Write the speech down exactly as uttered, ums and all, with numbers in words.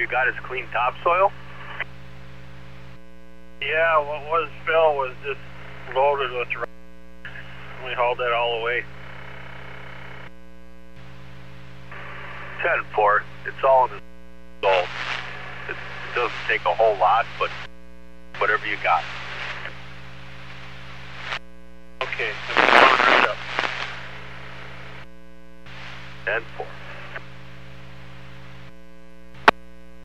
you got is clean topsoil? Yeah, what was fill was just loaded with rock. We hauled that all away. ten four, it's all in the soul. It doesn't take a whole lot, but whatever you got. Okay, I'm going right up. ten four.